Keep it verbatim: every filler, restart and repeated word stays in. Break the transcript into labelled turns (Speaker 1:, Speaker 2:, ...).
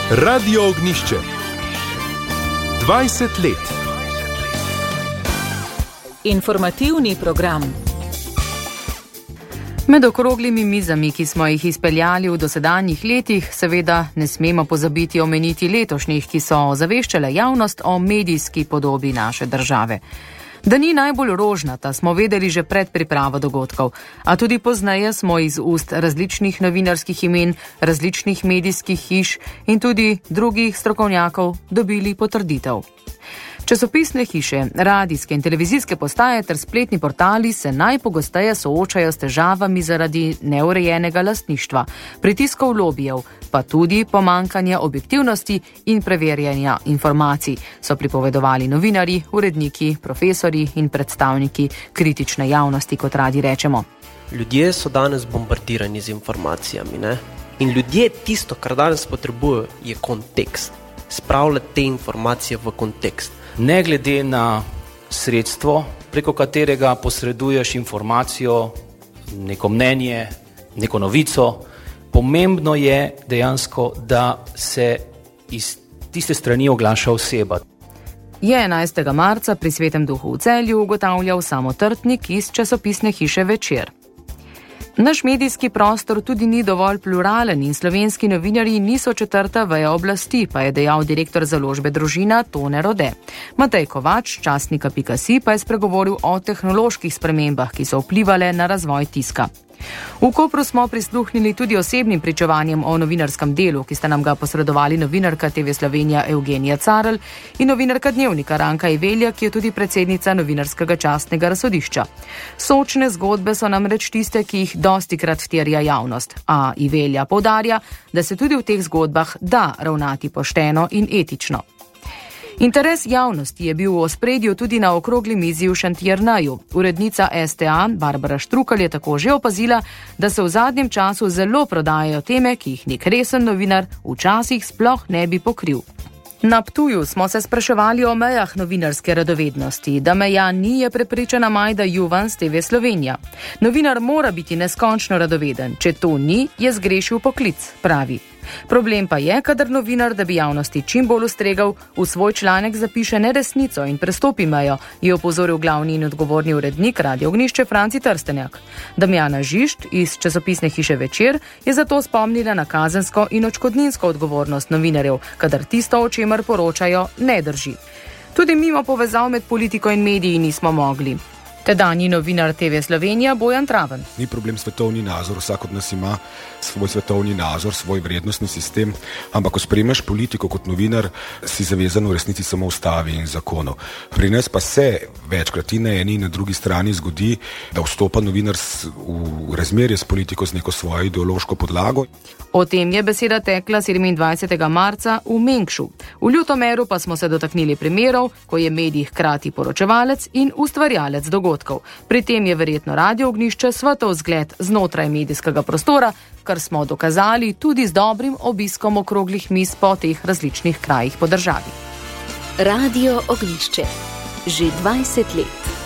Speaker 1: Radio Ognjišče. dvajset let.
Speaker 2: Informativni program.
Speaker 3: Med okroglimi mizami, ki smo jih izpeljali v dosedanjih letih, seveda ne smemo pozabiti omeniti letošnjih, ki so ozaveščale javnost o medijski podobi naše države. Da ni najbolj rožnata, smo vedeli že pred pripravo dogodkov, a tudi pozneje smo iz ust različnih novinarskih imen, različnih medijskih hiš in tudi drugih strokovnjakov dobili potrditev. Časopisne hiše, radijske in televizijske postaje ter spletni portali se najpogosteje soočajo s težavami zaradi neurejenega lastništva, pritiskov lobijev, pa tudi pomankanja objektivnosti in preverjanja informacij, so pripovedovali novinarji, uredniki, profesorji in predstavniki kritične javnosti, kot radi rečemo.
Speaker 4: Ljudje so danes bombardirani z informacijami, ne? In ljudje tisto, kar danes potrebujejo, je kontekst. Spravljati te informacije v kontekst.
Speaker 5: Ne glede na sredstvo, preko katerega posreduješ informacijo, neko mnenje, neko novico, pomembno je dejansko, da se iz tiste strani oglaša oseba.
Speaker 3: Je enajstega marca pri Svetem duhu v Celju ugotavljal Samo Trtnik iz časopisne hiše Večer. Naš medijski prostor tudi ni dovolj pluralen in slovenski novinarji niso četrta veja oblasti, pa je dejal direktor založbe Družina Tone Rode. Matej Kovač, časnika pika si, pa je spregovoril o tehnoloških spremembah, ki so vplivale na razvoj tiska. V Kopru smo prisluhnili tudi osebnim pričevanjem o novinarskem delu, ki sta nam ga posredovali novinarka te ve Slovenija Evgenija Carl in novinarka Dnevnika Ranka Ivelja, ki je tudi predsednica novinarskega častnega razsodišča. Sočne zgodbe so namreč tiste, ki jih dostikrat terja javnost, a Ivelja poudarja, da se tudi v teh zgodbah da ravnati pošteno in etično. Interes javnosti je bil v ospredju tudi na okrogli mizi v Šentjernaju. Urednica es te a Barbara Štrukelj je tako že opazila, da se v zadnjem času zelo prodajajo teme, ki jih nek resen novinar včasih sploh ne bi pokril. Na Ptuju smo se spraševali o mejah novinarske radovednosti. Da meja ni, je prepričana Majda Juvan z te ve Slovenija. Novinar mora biti neskončno radoveden. Če to ni, je zgrešil poklic, pravi. Problem pa je, kadar novinar, da bi javnosti čim bolj ustregal, v svoj članek zapiše neresnico in prestopi mejo, je opozoril glavni in odgovorni urednik Radio Ognjišče Franci Trstenjak. Damjana Žišt iz časopisne hiše Večer je zato spomnila na kazensko in odškodninsko odgovornost novinarjev, kadar tisto, o čemer poročajo, ne drži. Tudi mimo povezav med politiko in mediji nismo mogli. Tedanji novinar te ve Slovenija Bojan Traven.
Speaker 6: Ni problem svetovni nazor, vsak od nas ima svoj svetovni nazor, svoj vrednostni sistem, ampak ko spremljaš politiko kot novinar, si zavezan v resnici samo ustavi in zakonov. Pri nas pa se večkrat in na eni in na drugi strani zgodi, da vstopa novinar v razmerje s politiko z neko svojo ideološko podlago.
Speaker 3: O tem je beseda tekla sedemindvajsetega marca v Mengšu. V Ljutomeru pa smo se dotaknili primerov, ko je medij hkrati poročevalec in ustvarjalec dogodkov. Pri tem je verjetno Radio Ognjišče svetov zgled znotraj medijskega prostora, kar smo dokazali tudi z dobrim obiskom okroglih miz po teh različnih krajih po državi.
Speaker 2: Radio Ognjišče. Že dvajset let.